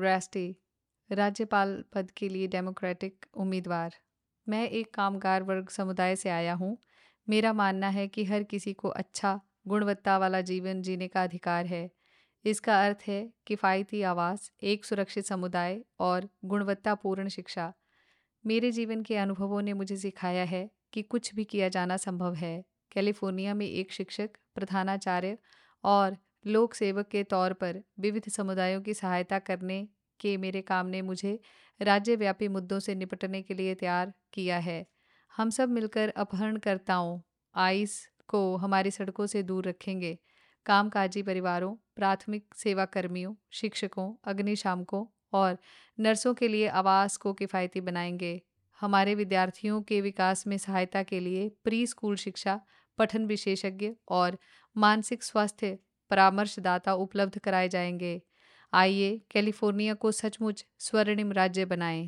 राष्ट्रीय राज्यपाल पद के लिए डेमोक्रेटिक उम्मीदवार। मैं एक कामगार वर्ग समुदाय से आया हूँ। मेरा मानना है कि हर किसी को अच्छा गुणवत्ता वाला जीवन जीने का अधिकार है। इसका अर्थ है किफ़ायती आवास, एक सुरक्षित समुदाय और गुणवत्तापूर्ण शिक्षा। मेरे जीवन के अनुभवों ने मुझे सिखाया है कि कुछ भी किया जाना संभव है। कैलिफोर्निया में एक शिक्षक, प्रधानाचार्य और लोक सेवक के तौर पर विविध समुदायों की सहायता करने के मेरे काम ने मुझे राज्यव्यापी मुद्दों से निपटने के लिए तैयार किया है। हम सब मिलकर अपहरणकर्ताओं आइस को हमारी सड़कों से दूर रखेंगे। कामकाजी परिवारों, प्राथमिक सेवा कर्मियों, शिक्षकों, अग्निशामकों और नर्सों के लिए आवास को किफ़ायती बनाएंगे। हमारे विद्यार्थियों के विकास में सहायता के लिए प्री स्कूल शिक्षा, पठन विशेषज्ञ और मानसिक स्वास्थ्य परामर्शदाता उपलब्ध कराए जाएंगे। आइए कैलिफोर्निया को सचमुच स्वर्णिम राज्य बनाएं।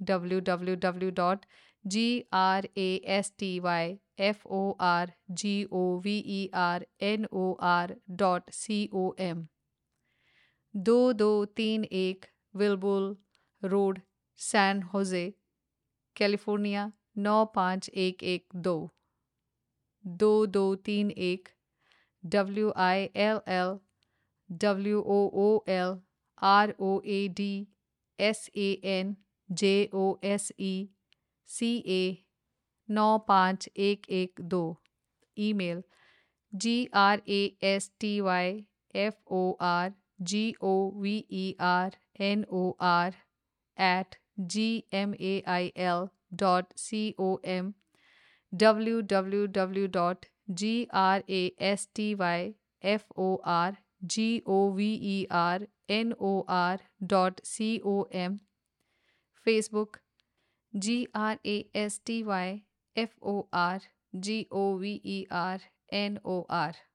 www.grastyforgovernor.com 2231 विल्बुल road, San Jose, California 95112। 2231 WILLROADSANJOSECA 95112। Email grastyforgovernor@gmail.com www.grastyforgovernor.com Facebook grastyforgovernor